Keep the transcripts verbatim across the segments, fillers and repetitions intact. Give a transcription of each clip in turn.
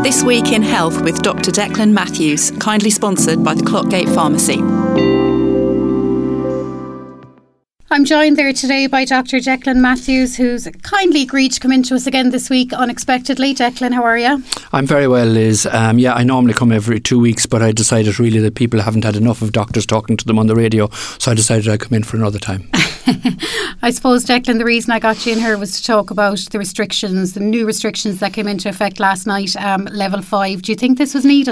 This Week in Health with Doctor Declan Matthews, kindly sponsored by the Clockgate Pharmacy. I'm joined there today by Doctor Declan Matthews, who's kindly agreed to come into us again this week unexpectedly. Declan, how are you? I'm very well, Liz. Um, yeah, I normally come every two weeks, but I decided really that people haven't had enough of doctors talking to them on the radio, so I decided I'd come in for another time. I suppose, Declan, the reason I got you in here was to talk about the restrictions, the new restrictions that came into effect last night, um, level five. Do you think this was needed?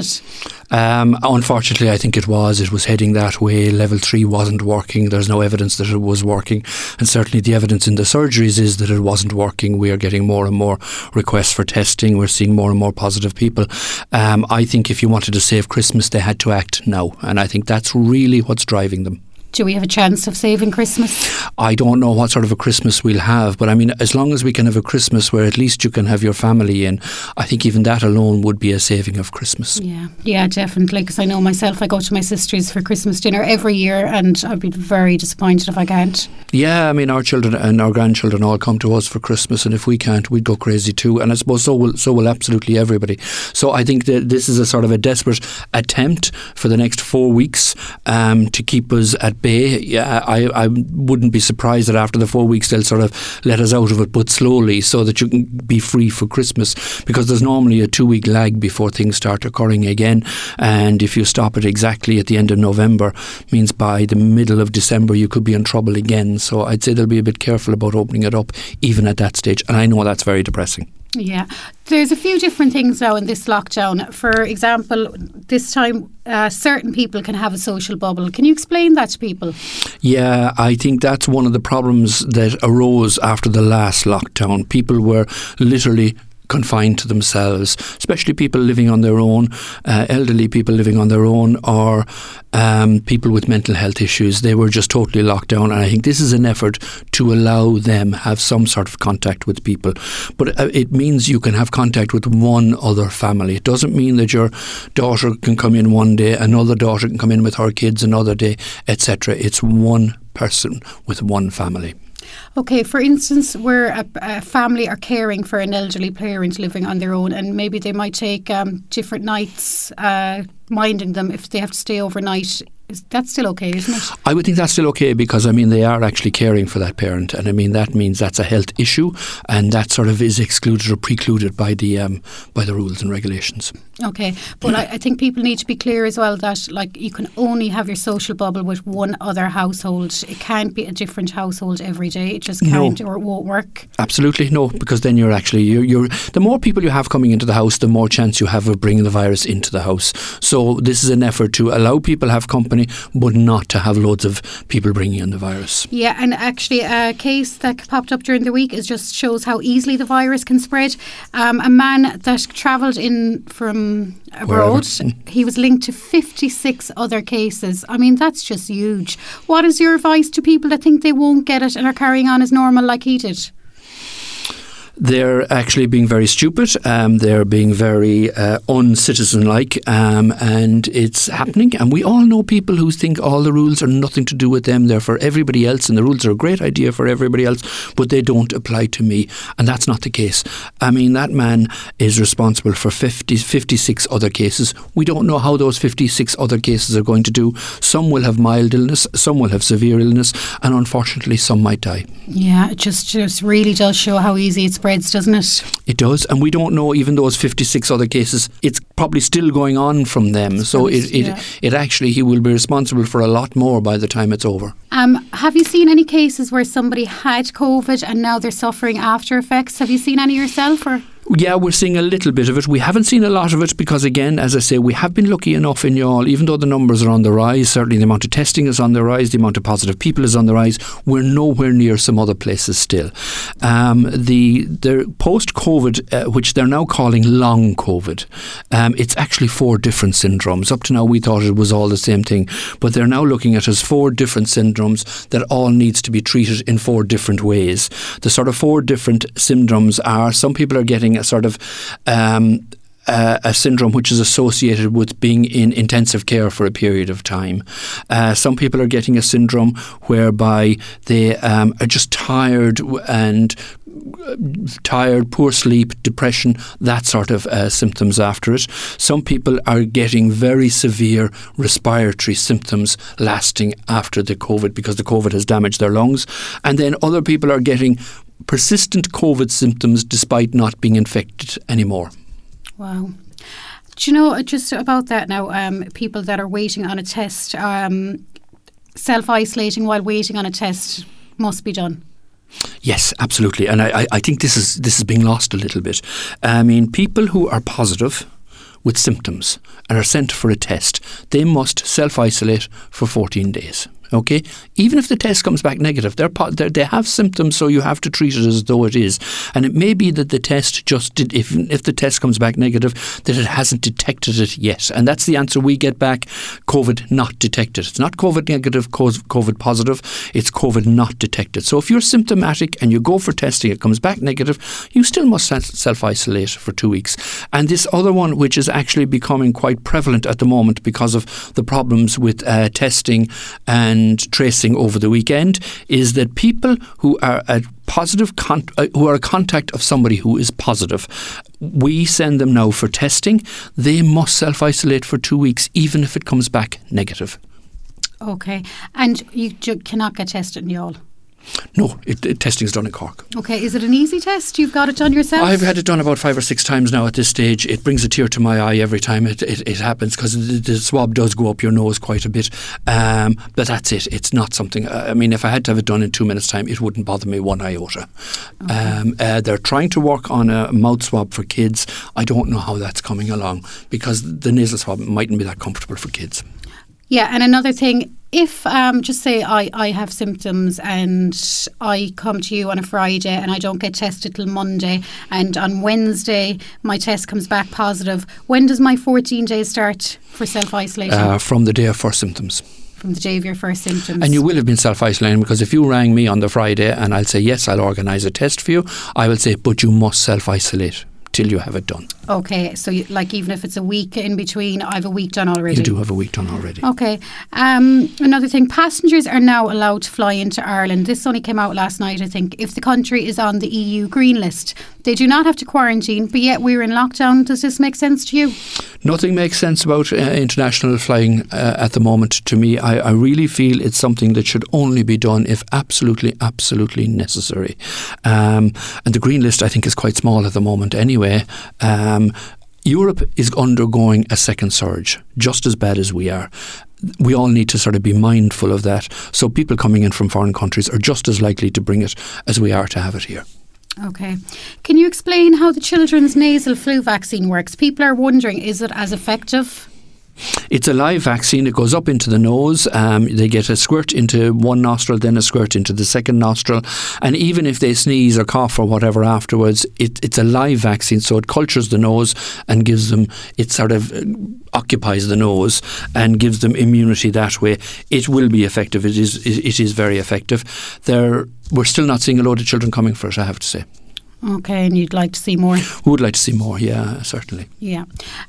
Um, unfortunately, I think it was. It was heading that way. Level three wasn't working. There's no evidence that it was working. And certainly the evidence in the surgeries is that it wasn't working. We are getting more and more requests for testing. We're seeing more and more positive people. Um, I think if you wanted to save Christmas, they had to act now. And I think that's really what's driving them. Do we have a chance of saving Christmas? I don't know what sort of a Christmas we'll have, but I mean, as long as we can have a Christmas where at least you can have your family in, I think even that alone would be a saving of Christmas. Yeah, yeah, definitely, because I know myself, I go to my sister's for Christmas dinner every year and I'd be very disappointed if I can't. Yeah, I mean, our children and our grandchildren all come to us for Christmas, and if we can't, we'd go crazy too, and I suppose so will, so will absolutely everybody. So I think that this is a sort of a desperate attempt for the next four weeks um, to keep us at bay. Yeah, I, I wouldn't be surprised that after the four weeks they'll sort of let us out of it, but slowly, so that you can be free for Christmas, because there's normally a two-week lag before things start occurring again, and if you stop it exactly at the end of November, means by the middle of December you could be in trouble again. So I'd say they'll be a bit careful about opening it up even at that stage, and I know that's very depressing. Yeah, there's a few different things now in this lockdown. For example, this time uh, certain people can have a social bubble. Can you explain that to people? Yeah, I think that's one of the problems that arose after the last lockdown. People were literally confined to themselves, especially people living on their own, uh, elderly people living on their own, or um, people with mental health issues. They were just totally locked down, and I think this is an effort to allow them have some sort of contact with people. But uh, it means you can have contact with one other family. It doesn't mean that your daughter can come in one day, another daughter can come in with her kids another day, et cetera. It's one person with one family. Okay, for instance, where a, a family are caring for an elderly parent living on their own, and maybe they might take um, different nights uh, minding them if they have to stay overnight. Is that still okay, isn't it? I would think that's still okay, because I mean they are actually caring for that parent, and I mean that means that's a health issue, and that sort of is excluded or precluded by the um, by the rules and regulations. Okay, but I, I think people need to be clear as well that like you can only have your social bubble with one other household. It can't be a different household every day. It just can't, no. Or it won't work. Absolutely no, because then you're actually you're, you're the more people you have coming into the house, the more chance you have of bringing the virus into the house. So this is an effort to allow people to have company, but not to have loads of people bringing in the virus. Yeah, and actually a case that popped up during the week is just shows how easily the virus can spread. Um, a man that travelled in from abroad, Wherever. He was linked to fifty-six other cases. I mean, that's just huge. What is your advice to people that think they won't get it and are carrying on as normal like he did? They're actually being very stupid. Um, they're being very uh, uncitizen-like, um, and it's happening. And we all know people who think all the rules are nothing to do with them. They're for everybody else, and the rules are a great idea for everybody else, but they don't apply to me. And that's not the case. I mean, that man is responsible for fifty, fifty-six other cases. We don't know how those fifty-six other cases are going to do. Some will have mild illness, some will have severe illness, and unfortunately, some might die. Yeah, it just, just really does show how easy it's spreads, doesn't it? It does, and we don't know even those fifty-six other cases. It's probably still going on from them. So it, it, yeah. it actually, he will be responsible for a lot more by the time it's over. Um, have you seen any cases where somebody had COVID and now they're suffering after effects? Have you seen any yourself, or? Yeah, we're seeing a little bit of it. We haven't seen a lot of it because, again, as I say, we have been lucky enough in Youghal, even though the numbers are on the rise, certainly the amount of testing is on the rise, the amount of positive people is on the rise, we're nowhere near some other places still. Um, the the post-COVID, uh, which they're now calling long COVID, um, it's actually four different syndromes. Up to now we thought it was all the same thing, but they're now looking at it as four different syndromes that all needs to be treated in four different ways. The sort of four different syndromes are, some people are getting a sort of um, uh, a syndrome which is associated with being in intensive care for a period of time. Uh, some people are getting a syndrome whereby they um, are just tired and tired, poor sleep, depression, that sort of uh, symptoms after it. Some people are getting very severe respiratory symptoms lasting after the COVID because the COVID has damaged their lungs. And then other people are getting persistent COVID symptoms despite not being infected anymore. Wow. Do you know, just about that now, um, people that are waiting on a test, um, self-isolating while waiting on a test must be done. Yes, absolutely. And I, I think this is this is being lost a little bit. I mean, people who are positive with symptoms and are sent for a test, they must self-isolate for fourteen days. Okay, even if the test comes back negative, they're, they're, they have symptoms, so you have to treat it as though it is. And it may be that the test just did, if if the test comes back negative, that it hasn't detected it yet. And that's the answer we get back: COVID not detected. It's not COVID negative, COVID positive. It's COVID not detected. So if you're symptomatic and you go for testing, it comes back negative, you still must self-isolate for two weeks. And this other one, which is actually becoming quite prevalent at the moment because of the problems with uh, testing and and tracing over the weekend, is that people who are a positive con- uh, who are a contact of somebody who is positive, we send them now for testing. They must self-isolate for two weeks even if it comes back negative. Okay, and you ju- cannot get tested in Youghal? No, it, it, testing is done in Cork. Okay, is it an easy test? You've got it done yourself? I've had it done about five or six times now at this stage. It brings a tear to my eye every time it, it, it happens because the, the swab does go up your nose quite a bit. Um, but that's it. It's not something, I mean, if I had to have it done in two minutes' time, it wouldn't bother me one iota. Okay. Um, uh, they're trying to work on a mouth swab for kids. I don't know how that's coming along because the nasal swab mightn't be that comfortable for kids. Yeah, and another thing, if, um, just say I, I have symptoms and I come to you on a Friday and I don't get tested till Monday, and on Wednesday my test comes back positive, when does my fourteen days start for self-isolation? Uh, from the day of first symptoms. From the day of your first symptoms. And you will have been self-isolating because if you rang me on the Friday and I'll say, yes, I'll organise a test for you, I will say, but you must self-isolate till you have it done. Okay, so you, like even if it's a week in between, I have a week done already. You do have a week done already. Okay. Um, another thing, passengers are now allowed to fly into Ireland. This only came out last night, I think. If the country is on the E U green list, they do not have to quarantine, but yet we're in lockdown. Does this make sense to you? Nothing makes sense about uh, international flying uh, at the moment to me. I, I really feel it's something that should only be done if absolutely, absolutely necessary. Um, and the green list, I think, is quite small at the moment anyway. Um, Europe is undergoing a second surge, just as bad as we are. We all need to sort of be mindful of that. So people coming in from foreign countries are just as likely to bring it as we are to have it here. Okay. Can you explain how the children's nasal flu vaccine works? People are wondering, is it as effective? It's a live vaccine. It goes up into the nose. Um, they get a squirt into one nostril, then a squirt into the second nostril. And even if they sneeze or cough or whatever afterwards, it, it's a live vaccine. So it cultures the nose and gives them, it sort of occupies the nose and gives them immunity that way. It will be effective. It is, it is very effective. There, we're still not seeing a load of children coming for it, I have to say. Okay, and you'd like to see more? We would like to see more, yeah, certainly. Yeah.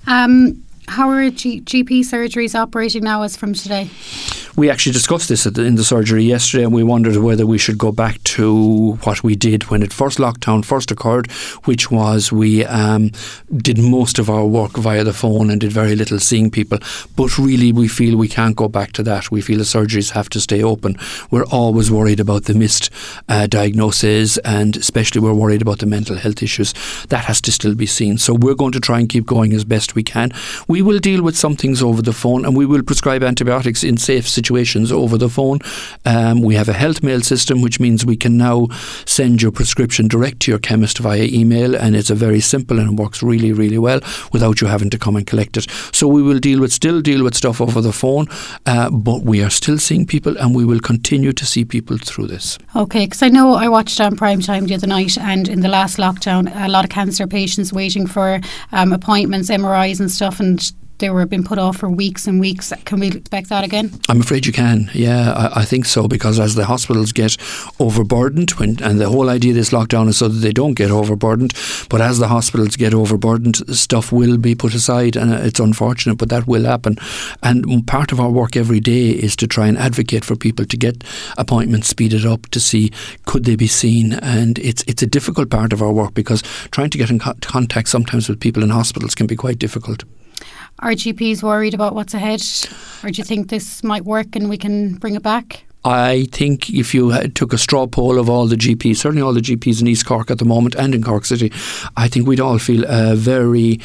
Um, How are G- GP surgeries operating now as from today? We actually discussed this at the, in the surgery yesterday, and we wondered whether we should go back to what we did when it first lockdown first occurred, which was we um, did most of our work via the phone and did very little seeing people. But really we feel we can't go back to that. We feel the surgeries have to stay open. We're always worried about the missed uh, diagnoses, and especially we're worried about the mental health issues. That has to still be seen. So we're going to try and keep going as best we can. We will deal with some things over the phone, and we will prescribe antibiotics in safe situations over the phone. Um, we have a health mail system, which means we can now send your prescription direct to your chemist via email, and it's a very simple and works really, really well without you having to come and collect it. So we will deal with still deal with stuff over the phone, uh, but we are still seeing people, and we will continue to see people through this. Okay, because I know I watched on Prime Time the other night, and in the last lockdown, a lot of cancer patients waiting for um, appointments, M R Is and stuff, and they were being put off for weeks and weeks. Can we expect that again? I'm afraid you can. Yeah, I, I think so, because as the hospitals get overburdened, when, and the whole idea of this lockdown is so that they don't get overburdened, but as the hospitals get overburdened, stuff will be put aside, and it's unfortunate, but that will happen. And part of our work every day is to try and advocate for people to get appointments speeded up, to see could they be seen. And it's it's a difficult part of our work, because trying to get in co- contact sometimes with people in hospitals can be quite difficult. Are G Ps worried about what's ahead, or do you think this might work and we can bring it back? I think if you had, took a straw poll of all the G Ps, certainly all the G Ps in East Cork at the moment and in Cork City, I think we'd all feel uh, very...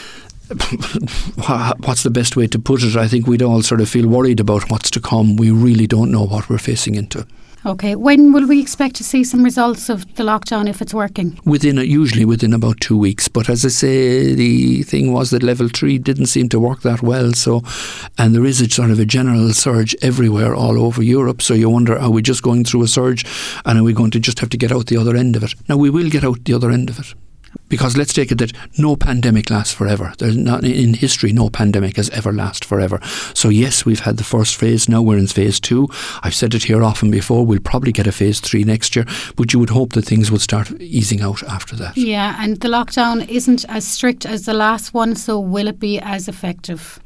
what's the best way to put it? I think we'd all sort of feel worried about what's to come. We really don't know what we're facing into. Okay, when will we expect to see some results of the lockdown if it's working? Within, usually within about two weeks. But as I say, the thing was that level three didn't seem to work that well. So, and there is a sort of a general surge everywhere all over Europe. So you wonder, are we just going through a surge, and are we going to just have to get out the other end of it? Now, we will get out the other end of it. Because let's take it that no pandemic lasts forever. There's not, in history, no pandemic has ever lasted forever. So yes, we've had the first phase. Now we're in phase two. I've said it here often before. We'll probably get a phase three next year. But you would hope that things would start easing out after that. Yeah, and the lockdown isn't as strict as the last one. So will it be as effective?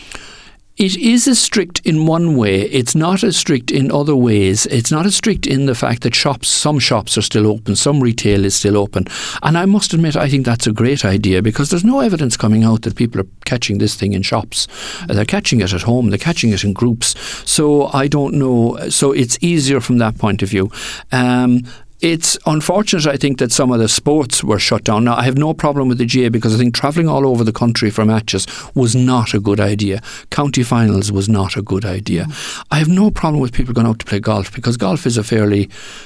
It is as strict in one way. It's not as strict in other ways. It's not as strict in the fact that shops, some shops are still open, some retail is still open. And I must admit, I think that's a great idea, because there's no evidence coming out that people are catching this thing in shops. Mm-hmm. They're catching it at home. They're catching it in groups. So I don't know. So it's easier from that point of view. Um, It's unfortunate, I think, that some of the sports were shut down. Now, I have no problem with the G A, because I think travelling all over the country for matches was not a good idea. County finals was not a good idea. Mm. I have no problem with people going out to play golf, because golf is a fairly...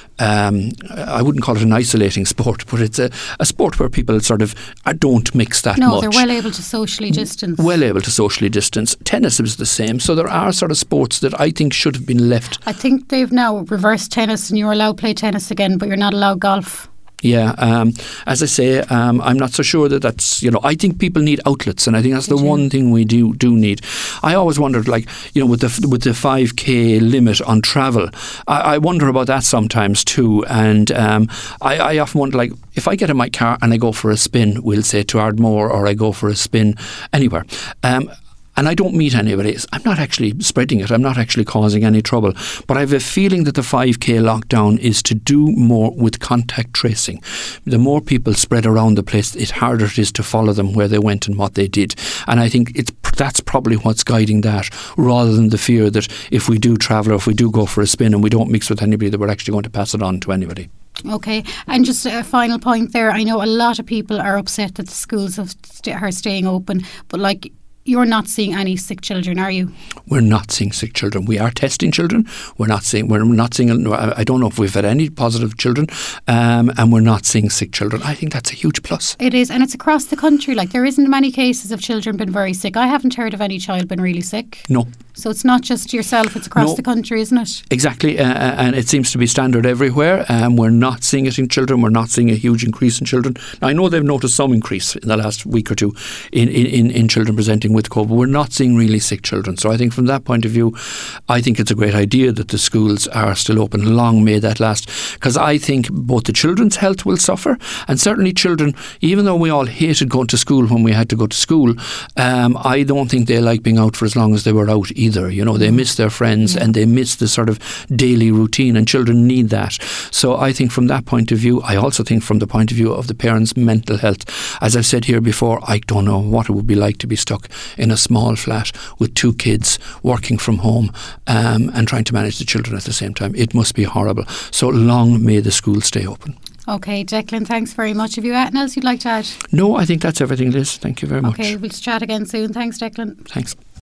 Um, I wouldn't call it an isolating sport, but it's a, a sport where people sort of uh, don't mix that no, much. No, they're well able to socially distance. Well able to socially distance. Tennis is the same. So there are sort of sports that I think should have been left. I think they've now reversed tennis, and you're allowed to play tennis again, but you're not allowed golf. Yeah, um, as I say, um, I'm not so sure that that's, you know, I think people need outlets, and I think that's the one thing we do do need. I always wondered, like, you know, with the with the five K limit on travel, I, I wonder about that sometimes too. And um, I, I often wonder, like, if I get in my car and I go for a spin, we'll say to Ardmore, or I go for a spin anywhere, um, and I don't meet anybody, I'm not actually spreading it, I'm not actually causing any trouble. But I have a feeling that the five K lockdown is to do more with contact tracing. The more people spread around the place, the harder it is to follow them where they went and what they did. And I think it's that's probably what's guiding that, rather than the fear that if we do travel, or if we do go for a spin and we don't mix with anybody, that we're actually going to pass it on to anybody. Okay, and just a final point there. I know a lot of people are upset that the schools have st- are staying open, but like, you're not seeing any sick children, are you? We're not seeing sick children. We are testing children. We're not seeing. We're not seeing. I don't know if we've had any positive children, um, and we're not seeing sick children. I think that's a huge plus. It is, and it's across the country. Like, there isn't many cases of children been very sick. I haven't heard of any child been really sick. No. So it's not just yourself, it's across no, the country, isn't it? Exactly, uh, and it seems to be standard everywhere. Um, we're not seeing it in children. We're not seeing a huge increase in children. Now, I know they've noticed some increase in the last week or two in, in, in children presenting with COVID. We're not seeing really sick children. So I think from that point of view, I think it's a great idea that the schools are still open. Long may that last. Because I think both the children's health will suffer, and certainly children, even though we all hated going to school when we had to go to school, um, I don't think they like being out for as long as they were out either. You know, they miss their friends, yeah. and they miss the sort of daily routine, and children need that. So I think from that point of view, I also think from the point of view of the parents' mental health, as I've said here before, I don't know what it would be like to be stuck in a small flat with two kids working from home um, and trying to manage the children at the same time. It must be horrible. So long may the schools stay open. Okay, Declan, thanks very much. Have you anything else you'd like to add? No, I think that's everything, Liz. Thank you very much. Okay, we'll chat again soon. Thanks, Declan. Thanks.